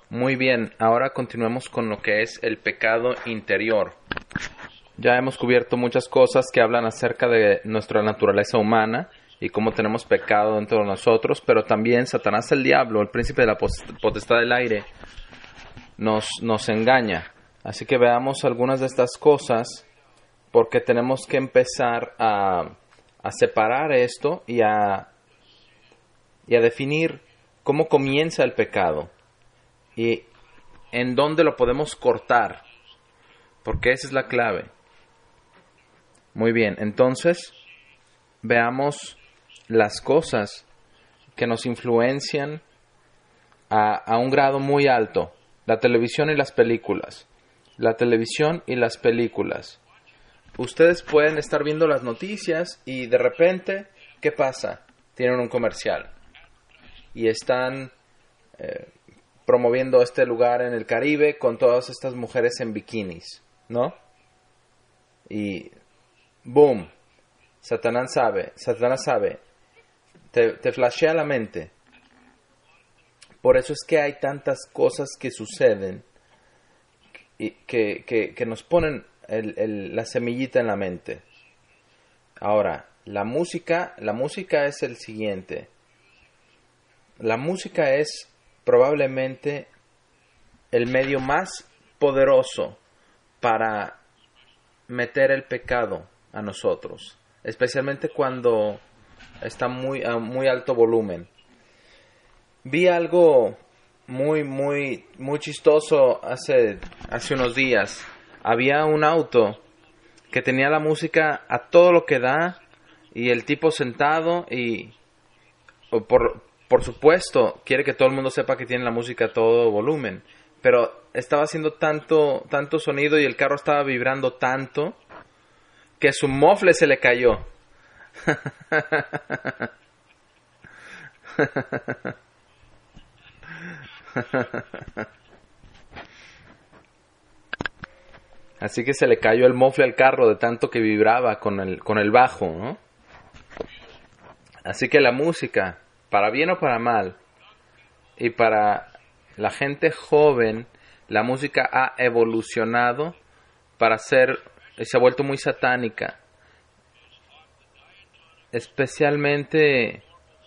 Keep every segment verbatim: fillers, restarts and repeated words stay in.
Muy bien, ahora continuemos con lo que es el pecado interior. Ya hemos cubierto muchas cosas que hablan acerca de nuestra naturaleza humana y cómo tenemos pecado dentro de nosotros, pero también Satanás, el diablo, el príncipe de la potestad del aire, nos, nos engaña. Así que veamos algunas de estas cosas, porque tenemos que empezar a, a separar esto y a, y a definir cómo comienza el pecado y en dónde lo podemos cortar, porque esa es la clave. Muy bien, entonces veamos las cosas que nos influencian a, a un grado muy alto. La televisión y las películas. La televisión y las películas. Ustedes pueden estar viendo las noticias y de repente, ¿qué pasa? Tienen un comercial y están eh, promoviendo este lugar en el Caribe con todas estas mujeres en bikinis, ¿no? Y boom, Satanás sabe, Satanás sabe, te, te flashea la mente. Por eso es que hay tantas cosas que suceden y que, que, que nos ponen el, el, la semillita en la mente. Ahora, la música, la música es el siguiente. La música es probablemente el medio más poderoso para meter el pecado a nosotros, especialmente cuando está muy a muy alto volumen. Vi algo muy muy muy chistoso hace hace unos días. Había un auto que tenía la música a todo lo que da y el tipo sentado y por por supuesto quiere que todo el mundo sepa que tiene la música a todo volumen, pero estaba haciendo tanto tanto sonido y el carro estaba vibrando tanto que su mofle se le cayó. Así que se le cayó el mofle al carro de tanto que vibraba con el, con el bajo, ¿no? Así que la música, para bien o para mal, y para la gente joven, la música ha evolucionado para ser, se ha vuelto muy satánica. Especialmente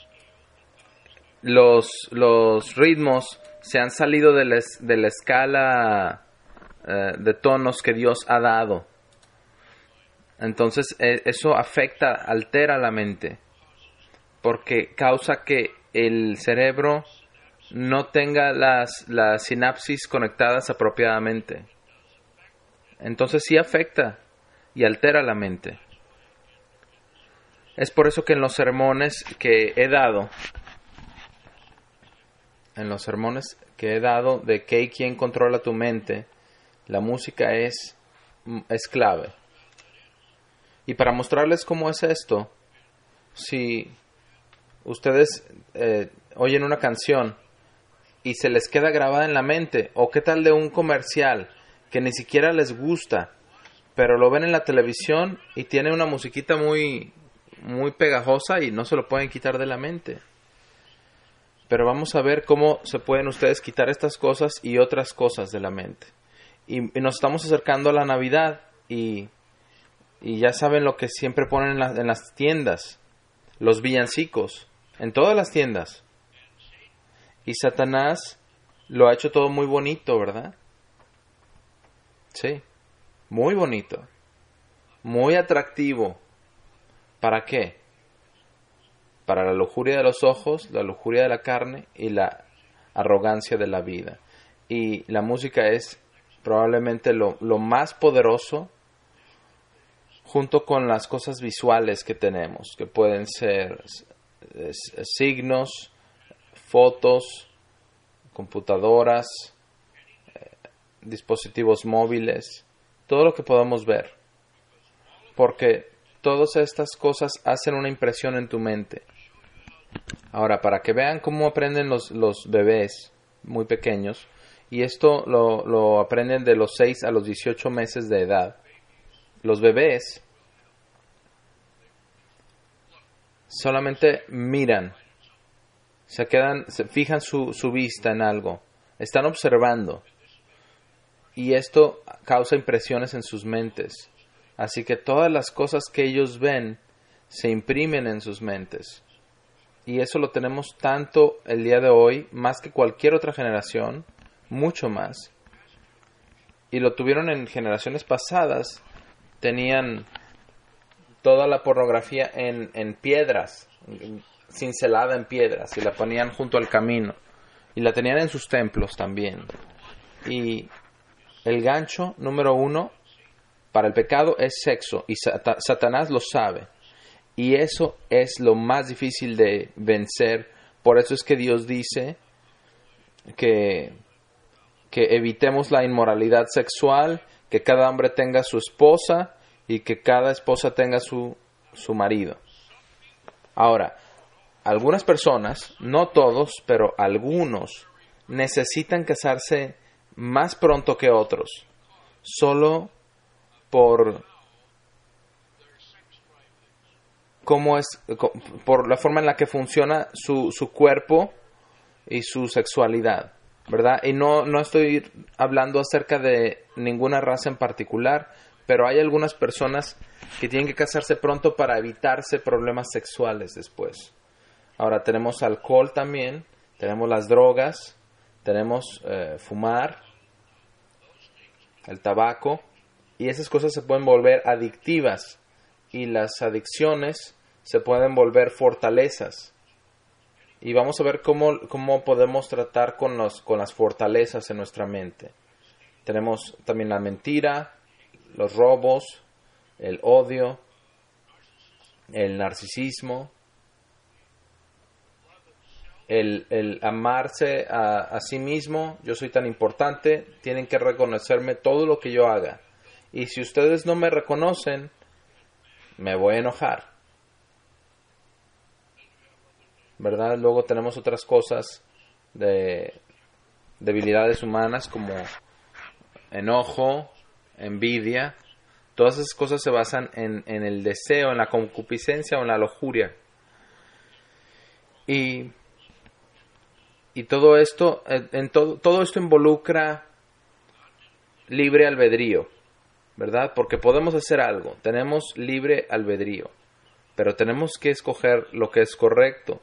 los, los ritmos se han salido de la, de la escala uh, de tonos que Dios ha dado. Entonces eh, eso afecta, altera la mente, porque causa que el cerebro no tenga las, las sinapsis conectadas apropiadamente. Entonces sí afecta y altera la mente. Es por eso que en los sermones que he dado, en los sermones que he dado de qué y quién controla tu mente, la música es, es clave. Y para mostrarles cómo es esto, si ustedes eh, oyen una canción y se les queda grabada en la mente, o qué tal de un comercial que ni siquiera les gusta, pero lo ven en la televisión y tiene una musiquita muy, muy pegajosa y no se lo pueden quitar de la mente. Pero vamos a ver cómo se pueden ustedes quitar estas cosas y otras cosas de la mente. Y, y nos estamos acercando a la Navidad y, y ya saben lo que siempre ponen en, la, en las tiendas, los villancicos, en todas las tiendas. Y Satanás lo ha hecho todo muy bonito, ¿verdad? Sí, muy bonito, muy atractivo. ¿Para qué? Para la lujuria de los ojos, la lujuria de la carne y la arrogancia de la vida. Y la música es probablemente lo, lo más poderoso, junto con las cosas visuales que tenemos, que pueden ser es, es, signos, fotos, computadoras, eh, dispositivos móviles, todo lo que podamos ver. Porque todas estas cosas hacen una impresión en tu mente. Ahora, para que vean cómo aprenden los, los bebés muy pequeños, y esto lo, lo aprenden de los seis a los dieciocho meses de edad, los bebés solamente miran, se quedan, se fijan su, su vista en algo, están observando. Y esto causa impresiones en sus mentes. Así que todas las cosas que ellos ven se imprimen en sus mentes. Y eso lo tenemos tanto el día de hoy, más que cualquier otra generación, mucho más. Y lo tuvieron en generaciones pasadas. Tenían toda la pornografía en, en piedras, cincelada en piedras, y la ponían junto al camino. Y la tenían en sus templos también. Y el gancho número uno para el pecado es sexo, y sat- Satanás lo sabe. Y eso es lo más difícil de vencer. Por eso es que Dios dice que, que evitemos la inmoralidad sexual, que cada hombre tenga su esposa y que cada esposa tenga su, su marido. Ahora, algunas personas, no todos, pero algunos, necesitan casarse más pronto que otros, solo por cómo es, por la forma en la que funciona su, su cuerpo y su sexualidad, ¿verdad? Y no, no estoy hablando acerca de ninguna raza en particular, pero hay algunas personas que tienen que casarse pronto para evitarse problemas sexuales después. Ahora tenemos alcohol también, tenemos las drogas, tenemos eh, fumar, el tabaco, y esas cosas se pueden volver adictivas, y las adicciones se pueden volver fortalezas. Y vamos a ver cómo, cómo podemos tratar con, los, con las fortalezas en nuestra mente. Tenemos también la mentira, los robos, el odio, el narcisismo, el, el amarse a, a sí mismo. Yo soy tan importante, tienen que reconocerme todo lo que yo haga. Y si ustedes no me reconocen, me voy a enojar, ¿verdad? Luego tenemos otras cosas de debilidades humanas como enojo, envidia. Todas esas cosas se basan en, en el deseo, en la concupiscencia o en la lujuria. Y, y todo esto, en todo, todo esto involucra libre albedrío, ¿verdad? Porque podemos hacer algo, tenemos libre albedrío, pero tenemos que escoger lo que es correcto.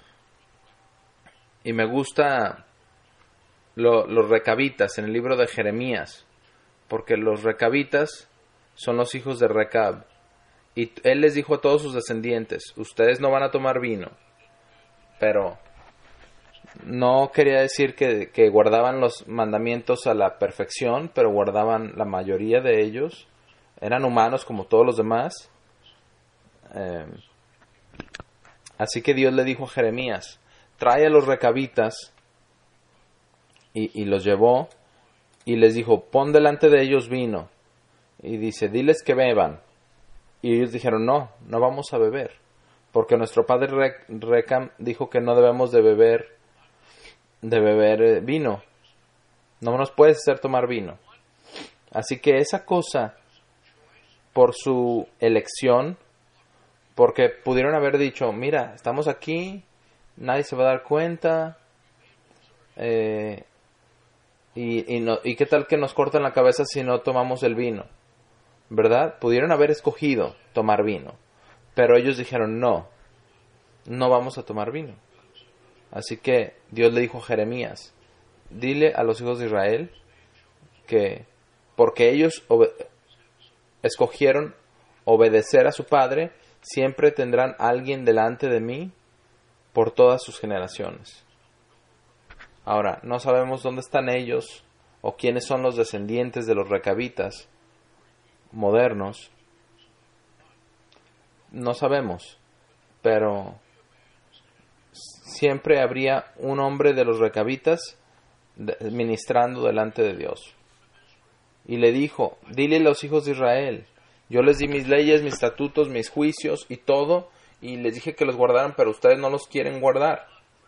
Y me gusta lo, los recabitas en el libro de Jeremías, porque los recabitas son los hijos de Recab. Y él les dijo a todos sus descendientes, ustedes no van a tomar vino. Pero no quería decir que, que guardaban los mandamientos a la perfección, pero guardaban la mayoría de ellos. Eran humanos como todos los demás. Eh, así que Dios le dijo a Jeremías, trae a los recabitas, y, y los llevó, y les dijo, pon delante de ellos vino. Y dice, diles que beban. Y ellos dijeron, no, no vamos a beber. Porque nuestro padre Re- Recam dijo que no debemos de beber, de beber eh, vino. No nos puedes hacer tomar vino. Así que esa cosa, por su elección, porque pudieron haber dicho, mira, estamos aquí, nadie se va a dar cuenta, eh, y, y, no, y qué tal que nos cortan la cabeza si no tomamos el vino, ¿verdad? Pudieron haber escogido tomar vino, pero ellos dijeron no, no vamos a tomar vino. Así que Dios le dijo a Jeremías, dile a los hijos de Israel que porque ellos obe- escogieron obedecer a su padre, siempre tendrán alguien delante de mí por todas sus generaciones. Ahora, no sabemos dónde están ellos o quiénes son los descendientes de los recabitas modernos. No sabemos, pero siempre habría un hombre de los recabitas ministrando delante de Dios. Y le dijo, dile a los hijos de Israel, yo les di mis leyes, mis estatutos, mis juicios y todo, y les dije que los guardaran, pero ustedes no los quieren guardar.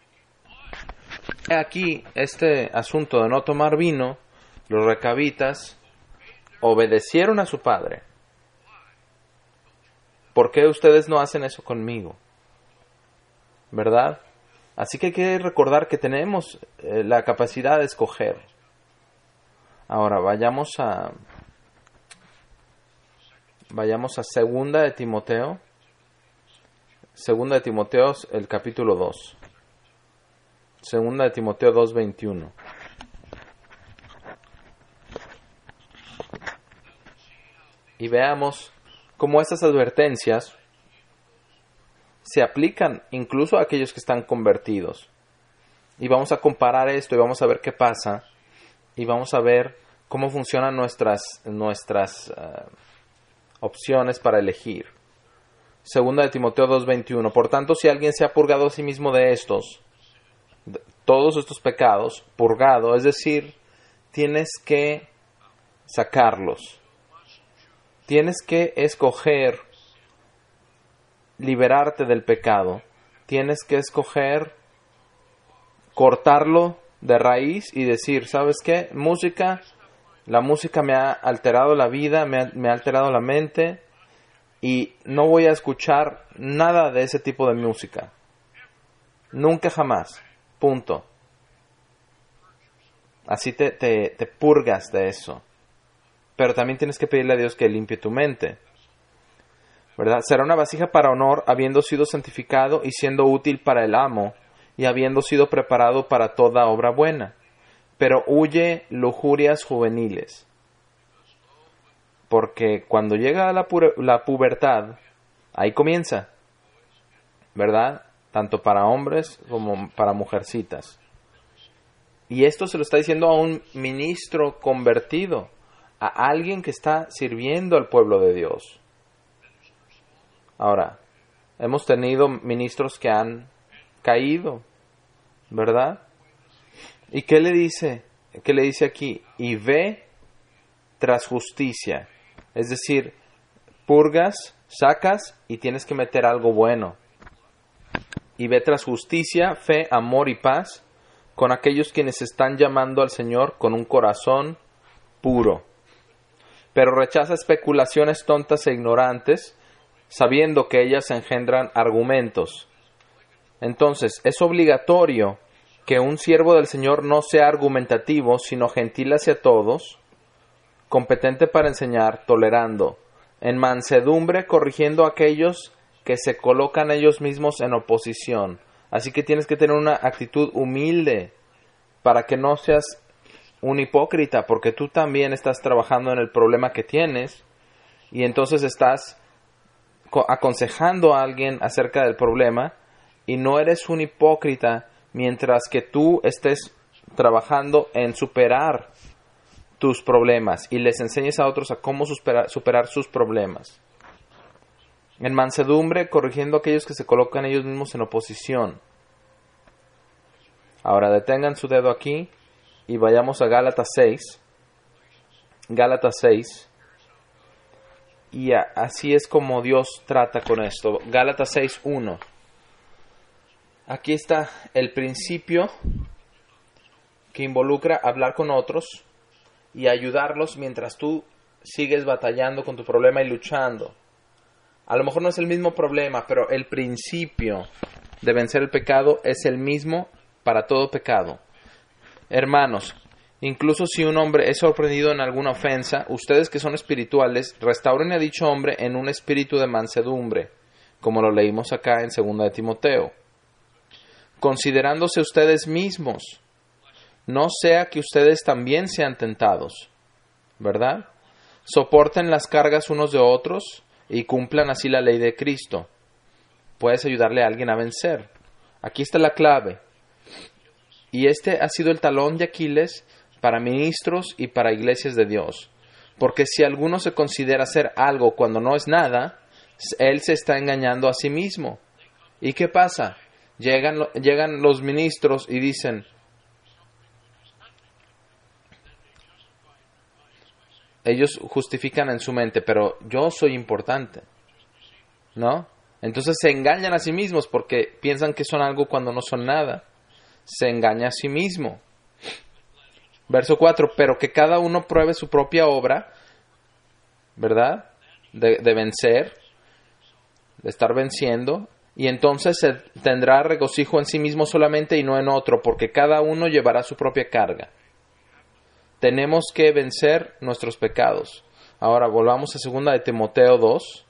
Aquí, este asunto de no tomar vino, los recabitas obedecieron a su padre. ¿Por qué ustedes no hacen eso conmigo? ¿Verdad? Así que hay que recordar que tenemos eh, la capacidad de escoger. Ahora vayamos a vayamos a Segunda de Timoteo. Segunda de Timoteo, el capítulo dos. Segunda de Timoteo dos veintiuno. Y veamos cómo estas advertencias se aplican incluso a aquellos que están convertidos. Y vamos a comparar esto y vamos a ver qué pasa. Y vamos a ver cómo funcionan nuestras, nuestras uh, opciones para elegir. Segunda de Timoteo dos veintiuno. Por tanto, si alguien se ha purgado a sí mismo de estos, de todos estos pecados, purgado, es decir, tienes que sacarlos. Tienes que escoger liberarte del pecado. Tienes que escoger cortarlo de raíz y decir, ¿sabes qué? Música, la música me ha alterado la vida, me ha, me ha alterado la mente y no voy a escuchar nada de ese tipo de música. Nunca jamás. Punto. Así te, te, te purgas de eso. Pero también tienes que pedirle a Dios que limpie tu mente. ¿Verdad? Será una vasija para honor, habiendo sido santificado y siendo útil para el amo, y habiendo sido preparado para toda obra buena. Pero huye lujurias juveniles. Porque cuando llega la, pu- la pubertad, ahí comienza. ¿Verdad? Tanto para hombres como para mujercitas. Y esto se lo está diciendo a un ministro convertido, a alguien que está sirviendo al pueblo de Dios. Ahora, hemos tenido ministros que han caído, ¿verdad? ¿Y qué le dice? ¿Qué le dice aquí? Y ve tras justicia. Es decir, purgas, sacas y tienes que meter algo bueno. Y ve tras justicia, fe, amor y paz con aquellos quienes están llamando al Señor con un corazón puro. Pero rechaza especulaciones tontas e ignorantes, sabiendo que ellas engendran argumentos. Entonces, es obligatorio que un siervo del Señor no sea argumentativo, sino gentil hacia todos, competente para enseñar, tolerando, en mansedumbre corrigiendo a aquellos que se colocan ellos mismos en oposición. Así que tienes que tener una actitud humilde para que no seas un hipócrita, porque tú también estás trabajando en el problema que tienes y entonces estás aconsejando a alguien acerca del problema y no eres un hipócrita mientras que tú estés trabajando en superar tus problemas y les enseñes a otros a cómo superar, superar sus problemas. En mansedumbre, corrigiendo a aquellos que se colocan ellos mismos en oposición. Ahora detengan su dedo aquí y vayamos a Gálatas seis. Gálatas seis. Y a, así es como Dios trata con esto. Gálatas seis uno. Aquí está el principio que involucra hablar con otros y ayudarlos mientras tú sigues batallando con tu problema y luchando. A lo mejor no es el mismo problema, pero el principio de vencer el pecado es el mismo para todo pecado. Hermanos, incluso si un hombre es sorprendido en alguna ofensa, ustedes que son espirituales, restauren a dicho hombre en un espíritu de mansedumbre, como lo leímos acá en Segunda de Timoteo. Considerándose ustedes mismos, no sea que ustedes también sean tentados, ¿verdad? Soporten las cargas unos de otros y cumplan así la ley de Cristo. Puedes ayudarle a alguien a vencer. Aquí está la clave. Y este ha sido el talón de Aquiles para ministros y para iglesias de Dios. Porque si alguno se considera hacer algo cuando no es nada, él se está engañando a sí mismo. ¿Y qué pasa? Llegan, llegan los ministros y dicen, ellos justifican en su mente, pero yo soy importante, ¿no? Entonces se engañan a sí mismos porque piensan que son algo cuando no son nada. Se engaña a sí mismo. Verso cuatro, pero que cada uno pruebe su propia obra, ¿verdad? De, de vencer, de estar venciendo, Y entonces se tendrá regocijo en sí mismo solamente y no en otro, porque cada uno llevará su propia carga. Tenemos que vencer nuestros pecados. Ahora volvamos a segunda de Timoteo dos,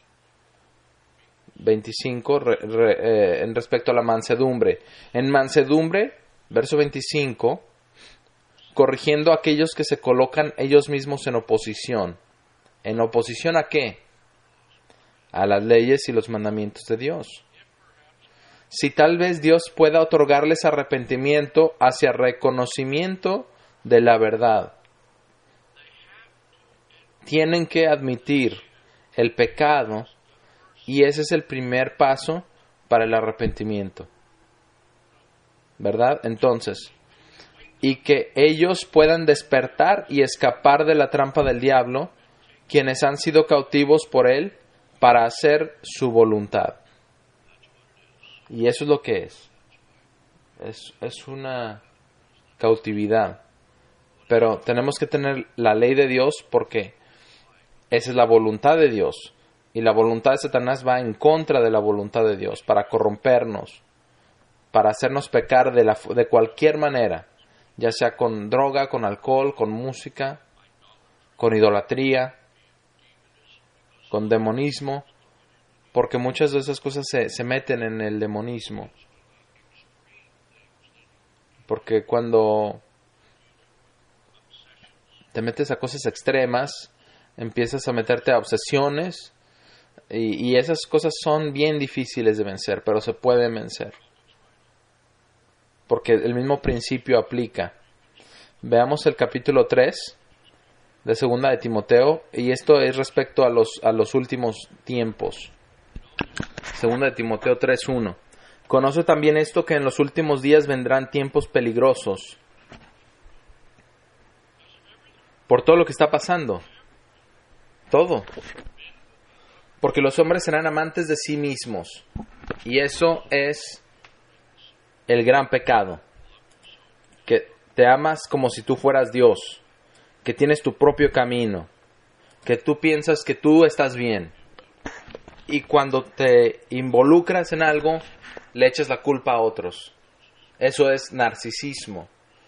veinticinco, re, re, eh, en respecto a la mansedumbre. En mansedumbre, verso veinticinco, corrigiendo a aquellos que se colocan ellos mismos en oposición. ¿En oposición a qué? A las leyes y los mandamientos de Dios. Si tal vez Dios pueda otorgarles arrepentimiento hacia reconocimiento de la verdad. Tienen que admitir el pecado y ese es el primer paso para el arrepentimiento. ¿Verdad? Entonces, y que ellos puedan despertar y escapar de la trampa del diablo, quienes han sido cautivos por él para hacer su voluntad. Y eso es lo que es. Es, es una cautividad. Pero tenemos que tener la ley de Dios porque esa es la voluntad de Dios. Y la voluntad de Satanás va en contra de la voluntad de Dios para corrompernos, para hacernos pecar de, la, de cualquier manera, ya sea con droga, con alcohol, con música, con idolatría, con demonismo, porque muchas de esas cosas se, se meten en el demonismo. Porque cuando te metes a cosas extremas, empiezas a meterte a obsesiones, y, y esas cosas son bien difíciles de vencer, pero se pueden vencer. Porque el mismo principio aplica. Veamos el capítulo tres de segunda de Timoteo, y esto es respecto a los, a los últimos tiempos. Segunda de Timoteo tres uno. Conoce también esto, que en los últimos días vendrán tiempos peligrosos. Por todo lo que está pasando. Todo. Porque los hombres serán amantes de sí mismos. Y eso es el gran pecado. Que te amas como si tú fueras Dios. Que tienes tu propio camino. Que tú piensas que tú estás bien. Y cuando te involucras en algo, le echas la culpa a otros. Eso es narcisismo.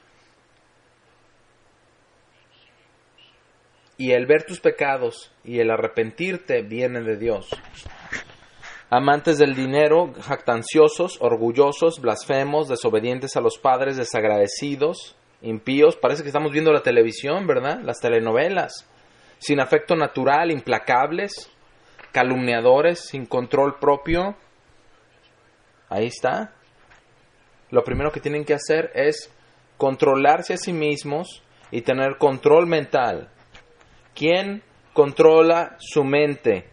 Y el ver tus pecados y el arrepentirte viene de Dios. Amantes del dinero, jactanciosos, orgullosos, blasfemos, desobedientes a los padres, desagradecidos, impíos. Parece que estamos viendo la televisión, ¿verdad? Las telenovelas. Sin afecto natural, implacables, calumniadores, sin control propio. Ahí está. Lo primero que tienen que hacer es controlarse a sí mismos y tener control mental. ¿Quién controla su mente?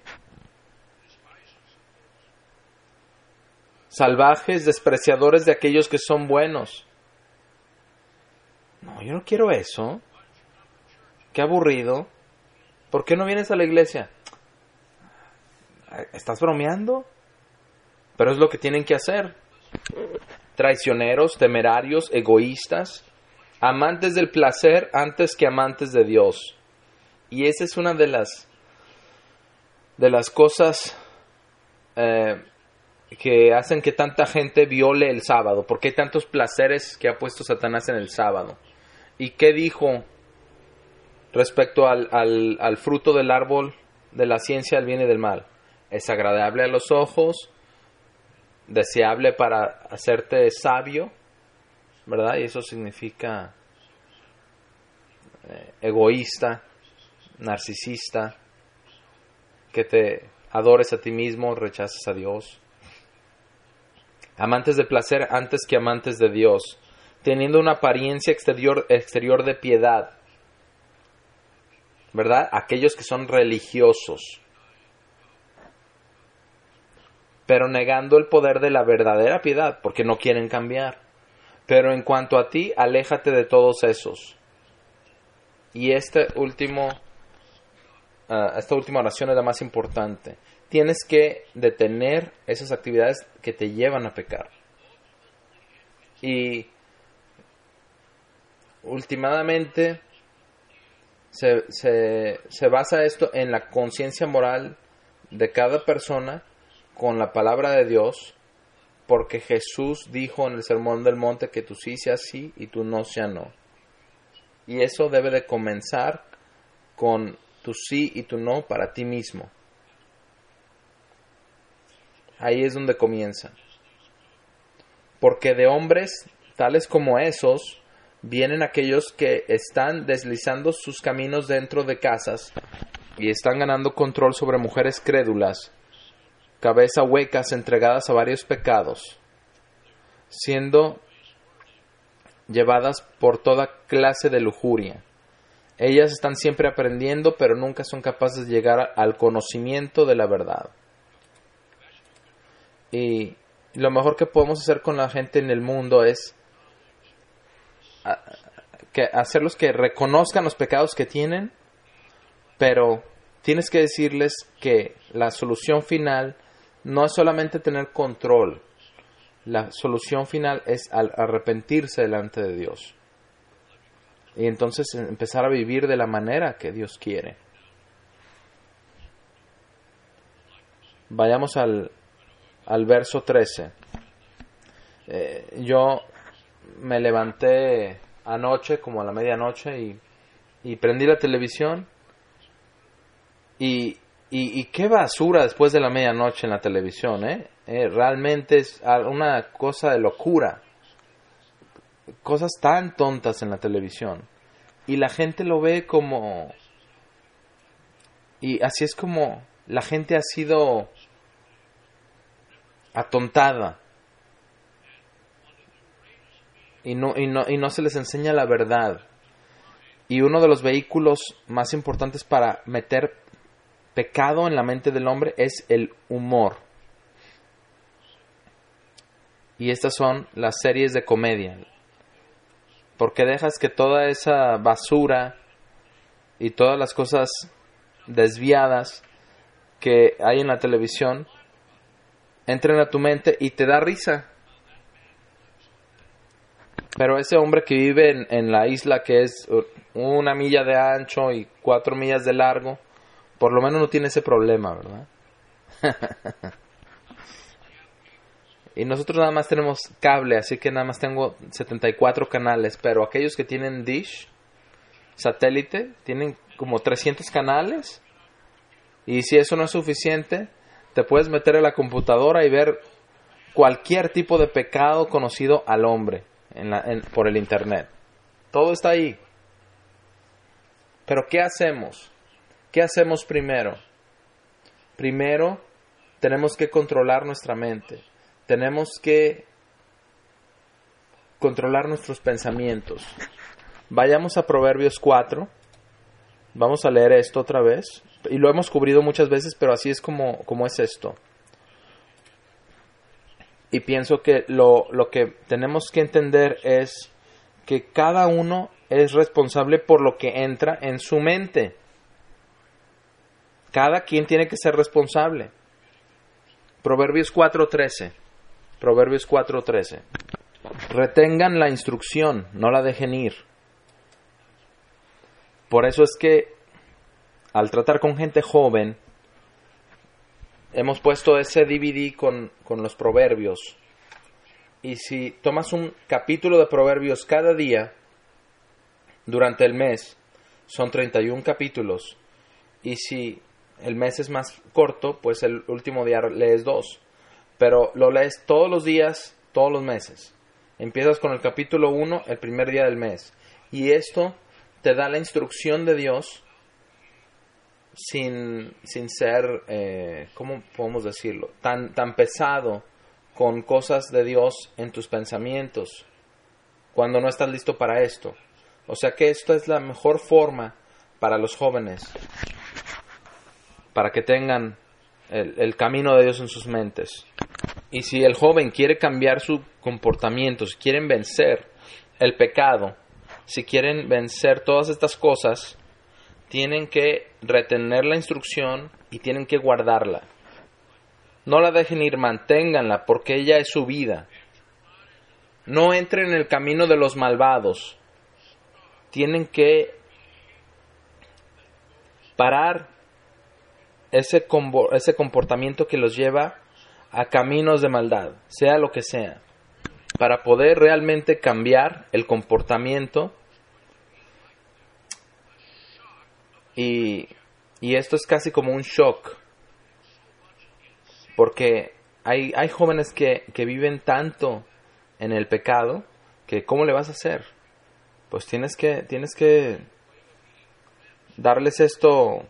Salvajes, despreciadores de aquellos que son buenos. No, yo no quiero eso. Qué aburrido. ¿Por qué no vienes a la iglesia? ¿Estás bromeando? Pero es lo que tienen que hacer. Traicioneros, temerarios, egoístas, amantes del placer antes que amantes de Dios. Y esa es una de las de las cosas eh, que hacen que tanta gente viole el sábado, porque hay tantos placeres que ha puesto Satanás en el sábado. ¿Y qué dijo respecto al, al, al fruto del árbol de la ciencia del bien y del mal? Es agradable a los ojos, deseable para hacerte sabio, ¿verdad? Y eso significa eh, egoísta, narcisista, que te adores a ti mismo, rechaces a Dios. Amantes del placer antes que amantes de Dios, teniendo una apariencia exterior, exterior de piedad, ¿verdad? Aquellos que son religiosos, pero negando el poder de la verdadera piedad, porque no quieren cambiar. Pero en cuanto a ti, aléjate de todos esos. Y este último, uh, esta última oración es la más importante. Tienes que detener esas actividades que te llevan a pecar. Y últimamente se, se, se basa esto en la conciencia moral de cada persona con la palabra de Dios, porque Jesús dijo en el Sermón del Monte que tú sí sea sí y tú no sea no. Y eso debe de comenzar con tu sí y tu no para ti mismo. Ahí es donde comienza. Porque de hombres tales como esos vienen aquellos que están deslizando sus caminos dentro de casas y están ganando control sobre mujeres crédulas, cabeza huecas entregadas a varios pecados, siendo llevadas por toda clase de lujuria. Ellas están siempre aprendiendo, pero nunca son capaces de llegar al conocimiento de la verdad. Y lo mejor que podemos hacer con la gente en el mundo es que hacerlos que reconozcan los pecados que tienen, pero tienes que decirles que la solución final no es solamente tener control. La solución final es arrepentirse delante de Dios. Y entonces empezar a vivir de la manera que Dios quiere. Vayamos al, al verso trece. Eh, yo me levanté anoche, como a la medianoche, y, y prendí la televisión. Y, y, y qué basura después de la medianoche en la televisión, ¿eh? Eh, realmente es una cosa de locura. Cosas tan tontas en la televisión. Y la gente lo ve como... Y así es como la gente ha sido atontada. Y no, y no, y no se les enseña la verdad. Y uno de los vehículos más importantes para meter pecado en la mente del hombre es el humor. Y estas son las series de comedia. Porque dejas que toda esa basura y todas las cosas desviadas que hay en la televisión entren a tu mente y te da risa. Pero ese hombre que vive en, en la isla que es una milla de ancho y cuatro millas de largo, por lo menos no tiene ese problema, ¿verdad? Y nosotros nada más tenemos cable, así que nada más tengo setenta y cuatro canales, pero aquellos que tienen dish, satélite, tienen como trescientos canales. Y si eso no es suficiente, te puedes meter a la computadora y ver cualquier tipo de pecado conocido al hombre en la, en, por el internet. Todo está ahí. Pero ¿qué hacemos? ¿Qué hacemos primero? Primero, tenemos que controlar nuestra mente. Tenemos que controlar nuestros pensamientos. Vayamos a Proverbios cuatro. Vamos a leer esto otra vez. Y lo hemos cubrido muchas veces, pero así es como, como es esto. Y pienso que lo, lo que tenemos que entender es que cada uno es responsable por lo que entra en su mente. Cada quien tiene que ser responsable. Proverbios cuatro trece. Proverbios cuatro trece. Retengan la instrucción, no la dejen ir. Por eso es que al tratar con gente joven, hemos puesto ese D V D con, con los proverbios. Y si tomas un capítulo de proverbios cada día, durante el mes, son treinta y uno capítulos. Y si el mes es más corto, pues el último día lees dos. Pero lo lees todos los días, todos los meses. Empiezas con el capítulo uno el primer día del mes. Y esto te da la instrucción de Dios sin, sin ser, eh, ¿cómo podemos decirlo? Tan, tan pesado con cosas de Dios en tus pensamientos cuando no estás listo para esto. O sea que esto es la mejor forma para los jóvenes, para que tengan el, el camino de Dios en sus mentes. Y si el joven quiere cambiar su comportamiento, si quieren vencer el pecado, si quieren vencer todas estas cosas, tienen que retener la instrucción y tienen que guardarla. No la dejen ir, manténganla, porque ella es su vida. No entren en el camino de los malvados. Tienen que parar ese, ese comportamiento que los lleva a caminos de maldad, sea lo que sea, para poder realmente cambiar el comportamiento. Y, y esto es casi como un shock, porque hay, hay jóvenes que, que viven tanto en el pecado que ¿cómo le vas a hacer? Pues tienes que, tienes que darles esto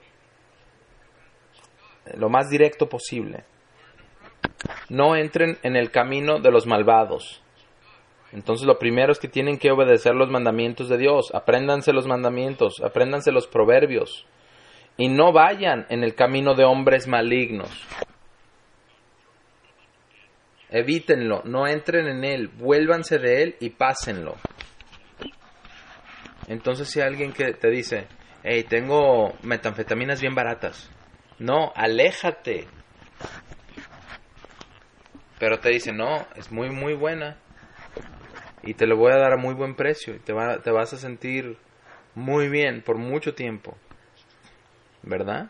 lo más directo posible. No entren en el camino de los malvados. Entonces lo primero es que tienen que obedecer los mandamientos de Dios. Apréndanse los mandamientos, apréndanse los proverbios. Y no vayan en el camino de hombres malignos. Evítenlo, no entren en él, vuélvanse de él y pásenlo. Entonces si hay alguien que te dice, hey, tengo metanfetaminas bien baratas. No, aléjate. Pero te dice, no, es muy muy buena. Y te lo voy a dar a muy buen precio. Y te, va, te vas a sentir muy bien por mucho tiempo. ¿Verdad?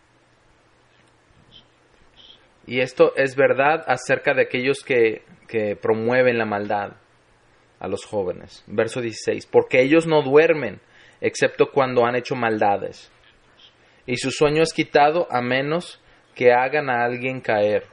Y esto es verdad acerca de aquellos que, que promueven la maldad a los jóvenes. Verso dieciséis. Porque ellos no duermen, excepto cuando han hecho maldades. Y su sueño es quitado a menos que hagan a alguien caer.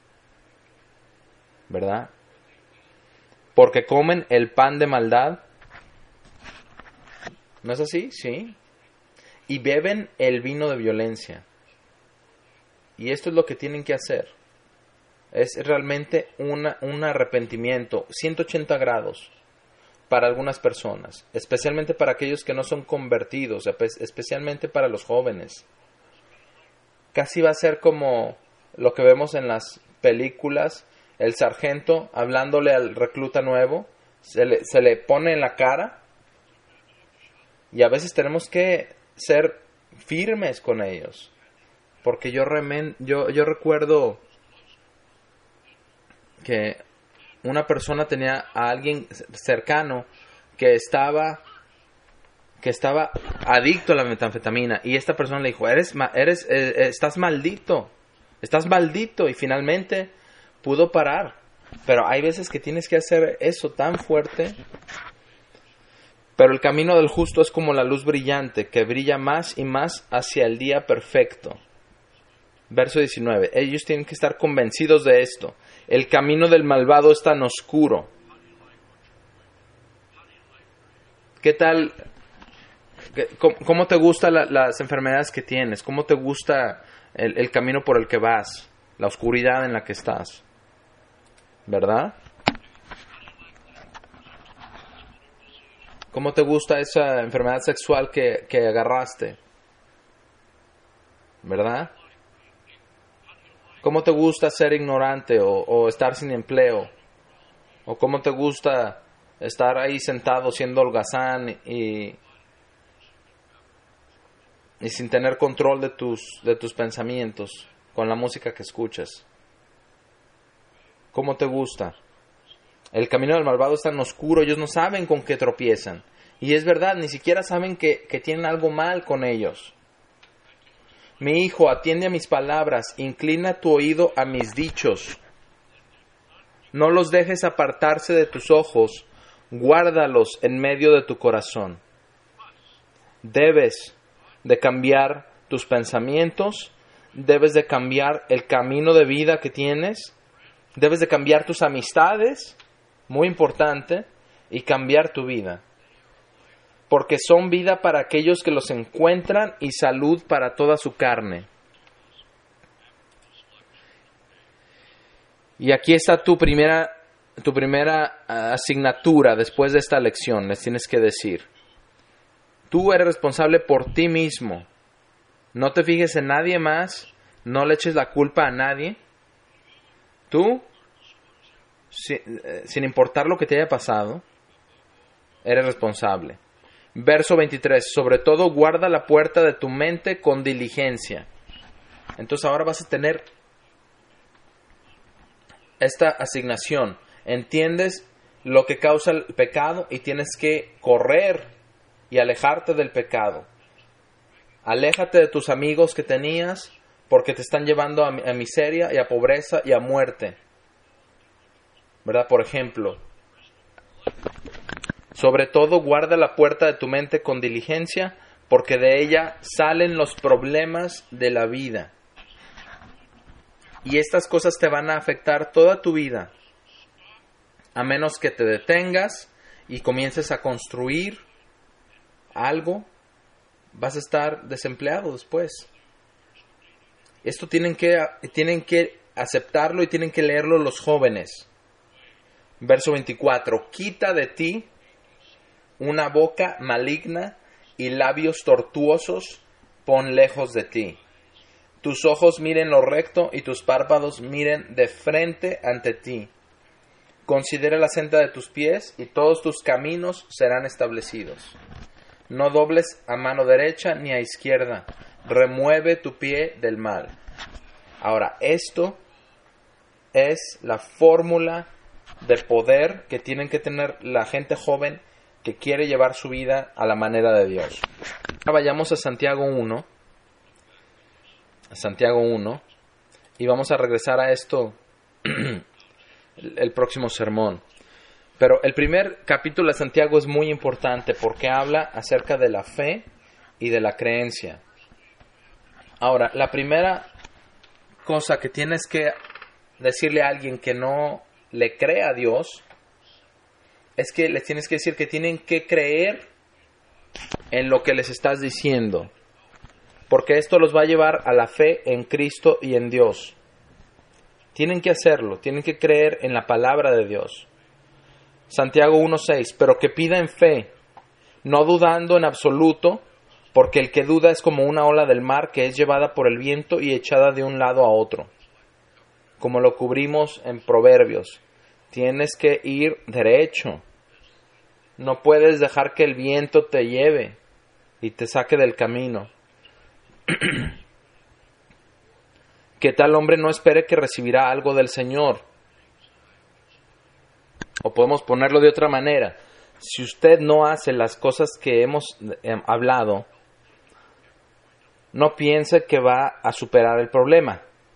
¿Verdad? Porque comen el pan de maldad. ¿No es así? Sí. Y beben el vino de violencia. Y esto es lo que tienen que hacer. Es realmente una, un arrepentimiento, ciento ochenta grados, para algunas personas. Especialmente para aquellos que no son convertidos, especialmente para los jóvenes. Casi va a ser como lo que vemos en las películas. El sargento hablándole al recluta nuevo, se le, se le pone en la cara, y a veces tenemos que ser firmes con ellos, porque yo, remen, yo, yo recuerdo que una persona tenía a alguien cercano que estaba, que estaba adicto a la metanfetamina, y esta persona le dijo, eres, eres, eh, estás maldito, estás maldito, y finalmente pudo parar. Pero hay veces que tienes que hacer eso tan fuerte. Pero el camino del justo es como la luz brillante, que brilla más y más hacia el día perfecto. Verso diecinueve. Ellos tienen que estar convencidos de esto. El camino del malvado es tan oscuro. ¿Qué tal? ¿Cómo, cómo te gustan la, las enfermedades que tienes? ¿Cómo te gusta el, el camino por el que vas? La oscuridad en la que estás. ¿Verdad? ¿Cómo te gusta esa enfermedad sexual que, que agarraste? ¿Verdad? ¿Cómo te gusta ser ignorante o, o estar sin empleo? ¿O cómo te gusta estar ahí sentado siendo holgazán y, y sin tener control de tus, de tus pensamientos con la música que escuchas? ¿Cómo te gusta? El camino del malvado es tan oscuro, ellos no saben con qué tropiezan. Y es verdad, ni siquiera saben que, que tienen algo mal con ellos. Mi hijo, atiende a mis palabras, inclina tu oído a mis dichos. No los dejes apartarse de tus ojos, guárdalos en medio de tu corazón. Debes de cambiar tus pensamientos, debes de cambiar el camino de vida que tienes. Debes de cambiar tus amistades, muy importante, y cambiar tu vida. Porque son vida para aquellos que los encuentran y salud para toda su carne. Y aquí está tu primera, tu primera asignatura después de esta lección, les tienes que decir. Tú eres responsable por ti mismo. No te fijes en nadie más, no le eches la culpa a nadie. Tú, sin, sin importar lo que te haya pasado, eres responsable. Verso veintitrés. Sobre todo guarda la puerta de tu mente con diligencia. Entonces ahora vas a tener esta asignación. Entiendes lo que causa el pecado y tienes que correr y alejarte del pecado. Aléjate de tus amigos que tenías, porque te están llevando a, a miseria y a pobreza y a muerte. ¿Verdad? Por ejemplo, sobre todo guarda la puerta de tu mente con diligencia, porque de ella salen los problemas de la vida. Y estas cosas te van a afectar toda tu vida, a menos que te detengas y comiences a construir algo, vas a estar desempleado después. Esto tienen que, tienen que aceptarlo y tienen que leerlo los jóvenes. Verso veinticuatro. Quita de ti una boca maligna y labios tortuosos pon lejos de ti. Tus ojos miren lo recto y tus párpados miren de frente ante ti. Considera la senda de tus pies y todos tus caminos serán establecidos. No dobles a mano derecha ni a izquierda. Remueve tu pie del mal. Ahora, esto es la fórmula de poder que tienen que tener la gente joven que quiere llevar su vida a la manera de Dios. Ahora vayamos a Santiago uno. A Santiago uno. Y vamos a regresar a esto el próximo sermón. Pero el primer capítulo de Santiago es muy importante porque habla acerca de la fe y de la creencia. Ahora, la primera cosa que tienes que decirle a alguien que no le cree a Dios es que les tienes que decir que tienen que creer en lo que les estás diciendo, porque esto los va a llevar a la fe en Cristo y en Dios. Tienen que hacerlo, tienen que creer en la palabra de Dios. Santiago uno seis, pero que pida en fe, no dudando en absoluto, porque el que duda es como una ola del mar que es llevada por el viento y echada de un lado a otro. Como lo cubrimos en Proverbios, tienes que ir derecho. No puedes dejar que el viento te lleve y te saque del camino. Que tal hombre no espere que recibirá algo del Señor. O podemos ponerlo de otra manera. Si usted no hace las cosas que hemos eh, hablado, no piense que va a superar el problema.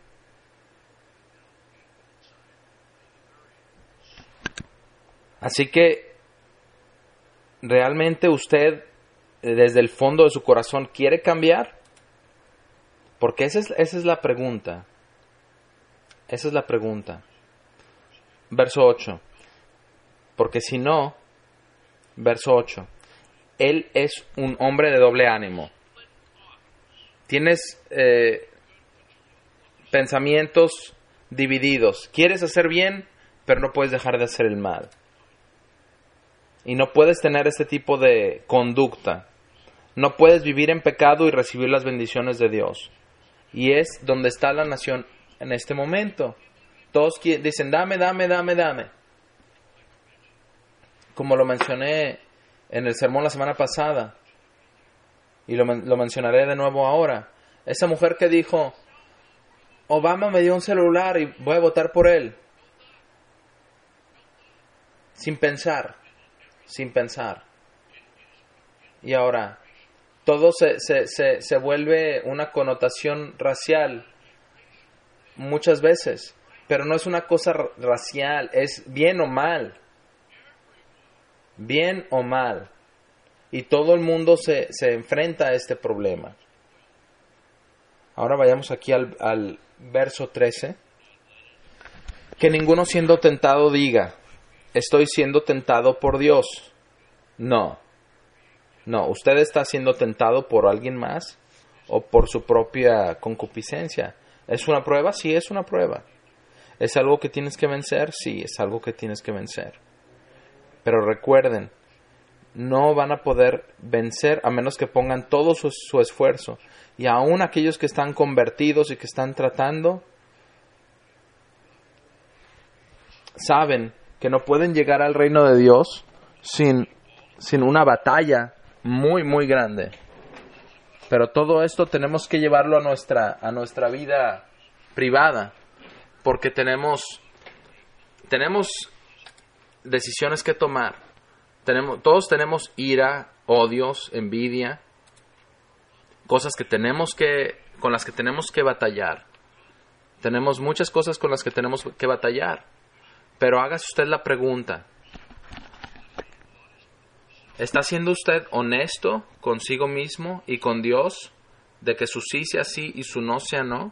Así que, ¿realmente usted desde el fondo de su corazón quiere cambiar? Porque esa es, esa es la pregunta. Esa es la pregunta. Verso ocho. Porque si no, verso ocho, él es un hombre de doble ánimo. Tienes eh, pensamientos divididos. Quieres hacer bien, pero no puedes dejar de hacer el mal. Y no puedes tener este tipo de conducta. No puedes vivir en pecado y recibir las bendiciones de Dios. Y es donde está la nación en este momento. Todos dicen, dame, dame, dame, dame. Como lo mencioné en el sermón la semana pasada. Y lo, lo mencionaré de nuevo ahora. Esa mujer que dijo, Obama me dio un celular y voy a votar por él. Sin pensar. Sin pensar. Y ahora, todo se, se, se, se vuelve una connotación racial muchas veces, pero no es una cosa racial, es bien o mal. Bien o mal. Y todo el mundo se, se enfrenta a este problema. Ahora vayamos aquí al, al verso trece. Que ninguno siendo tentado diga, estoy siendo tentado por Dios. No. No, usted está siendo tentado por alguien más o por su propia concupiscencia. ¿Es una prueba? Sí, es una prueba. ¿Es algo que tienes que vencer? Sí, es algo que tienes que vencer. Pero recuerden, no van a poder vencer a menos que pongan todo su, su esfuerzo. Y aún aquellos que están convertidos y que están tratando, saben que no pueden llegar al reino de Dios sin, sin una batalla muy, muy grande. Pero todo esto tenemos que llevarlo a nuestra, a nuestra vida privada, porque tenemos, tenemos decisiones que tomar. Tenemos, todos tenemos ira, odios, envidia, cosas que tenemos que con las que tenemos que batallar. Tenemos muchas cosas con las que tenemos que batallar. Pero hágase usted la pregunta. ¿Está siendo usted honesto consigo mismo y con Dios de que su sí sea sí y su no sea no?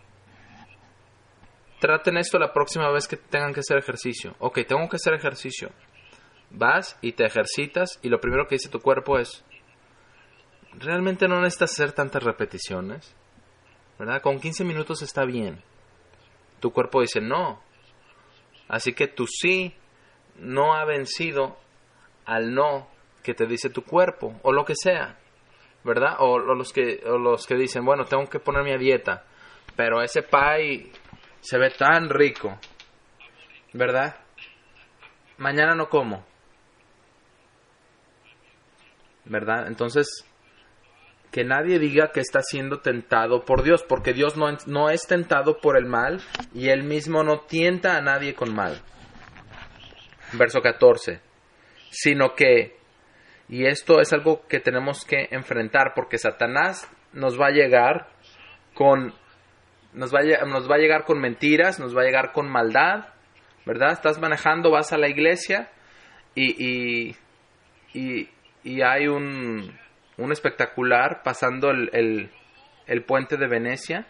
Traten esto la próxima vez que tengan que hacer ejercicio. Ok, tengo que hacer ejercicio. Vas y te ejercitas y lo primero que dice tu cuerpo es, realmente no necesitas hacer tantas repeticiones, ¿verdad? Con quince minutos está bien. Tu cuerpo dice no. Así que tu sí no ha vencido al no que te dice tu cuerpo, o lo que sea, ¿verdad? O, o, los, que, o los que dicen, bueno, tengo que ponerme a dieta, pero ese pie se ve tan rico, ¿verdad? Mañana no como, ¿verdad? Entonces, que nadie diga que está siendo tentado por Dios, porque Dios no, no es tentado por el mal y Él mismo no tienta a nadie con mal. Verso catorce. Sino que, y esto es algo que tenemos que enfrentar, porque Satanás nos va a llegar con, nos va a, nos va a llegar con mentiras, nos va a llegar con maldad, ¿verdad? Estás manejando, vas a la iglesia y, y, y, y hay un... un espectacular pasando el, el, el puente de Venecia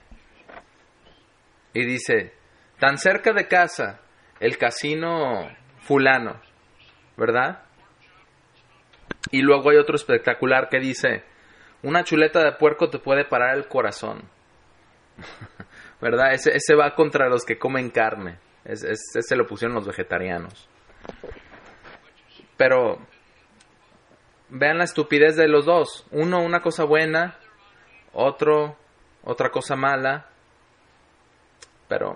y dice, tan cerca de casa, el casino fulano, ¿verdad? Y luego hay otro espectacular que dice, una chuleta de puerco te puede parar el corazón, ¿verdad? Ese, ese va contra los que comen carne, es, es, ese lo pusieron los vegetarianos. Pero vean la estupidez de los dos. Uno, una cosa buena. Otro, otra cosa mala. Pero,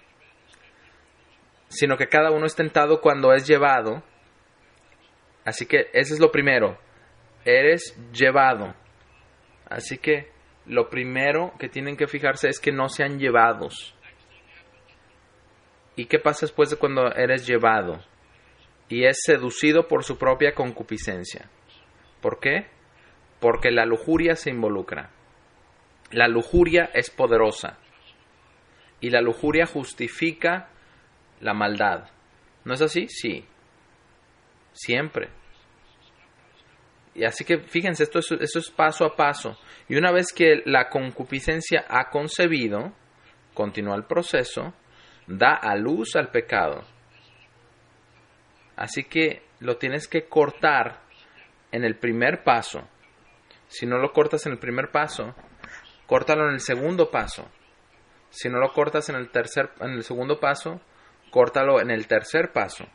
sino que cada uno es tentado cuando es llevado. Así que eso es lo primero. Eres llevado. Así que lo primero que tienen que fijarse es que no sean llevados. ¿Y qué pasa después de cuando eres llevado? Y es seducido por su propia concupiscencia. ¿Por qué? Porque la lujuria se involucra. La lujuria es poderosa. Y la lujuria justifica la maldad. ¿No es así? Sí. Siempre. Y así que fíjense, esto es, esto es paso a paso. Y una vez que la concupiscencia ha concebido, continúa el proceso, da a luz al pecado. Así que lo tienes que cortar en el primer paso. Si no lo cortas en el primer paso, córtalo en el segundo paso. Si no lo cortas en el tercer, en el segundo paso, córtalo en el tercer paso.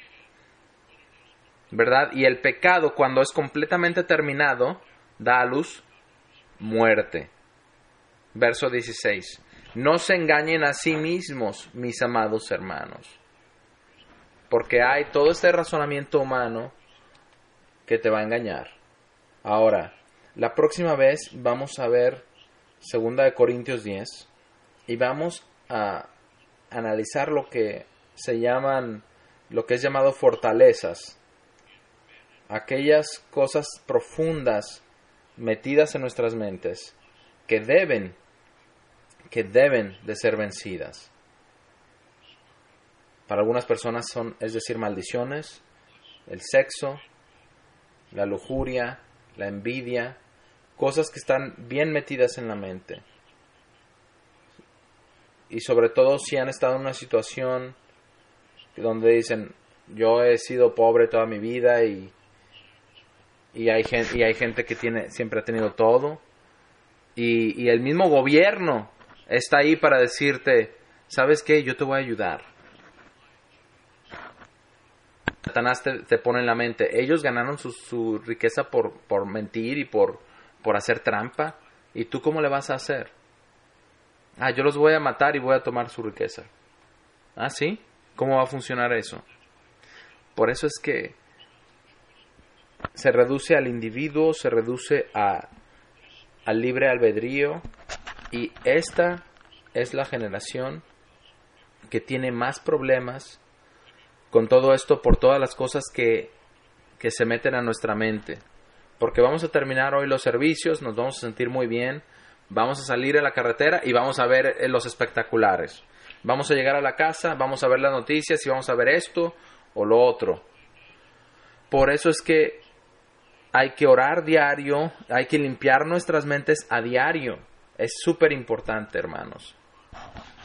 ¿Verdad? Y el pecado, cuando es completamente terminado, da a luz muerte. Verso dieciséis. No se engañen a sí mismos, mis amados hermanos. Porque hay todo este razonamiento humano que te va a engañar. Ahora, la próxima vez vamos a ver Segunda de Corintios diez y vamos a analizar lo que se llaman, lo que es llamado fortalezas. Aquellas cosas profundas metidas en nuestras mentes que deben, que deben de ser vencidas. Para algunas personas son, es decir, maldiciones, el sexo, la lujuria, la envidia, cosas que están bien metidas en la mente. Y sobre todo si han estado en una situación donde dicen, yo he sido pobre toda mi vida y, y, hay, gente, y hay gente que tiene, siempre ha tenido todo. Y, y el mismo gobierno está ahí para decirte, ¿sabes qué? Yo te voy a ayudar. Satanás te, te pone en la mente, ellos ganaron su, su riqueza por, por mentir y por, por hacer trampa, ¿y tú cómo le vas a hacer? Ah, yo los voy a matar y voy a tomar su riqueza. ¿Ah, sí? ¿Cómo va a funcionar eso? Por eso es que se reduce al individuo, se reduce a, al libre albedrío, y esta es la generación que tiene más problemas con todo esto por todas las cosas que, que se meten a nuestra mente. Porque vamos a terminar hoy los servicios, nos vamos a sentir muy bien, Vamos a salir a la carretera y vamos a ver eh, los espectaculares. Vamos a llegar a la casa, vamos a ver las noticias y vamos a ver esto o lo otro. Por eso es que hay que orar diario, hay que limpiar nuestras mentes a diario. Es súper importante, hermanos.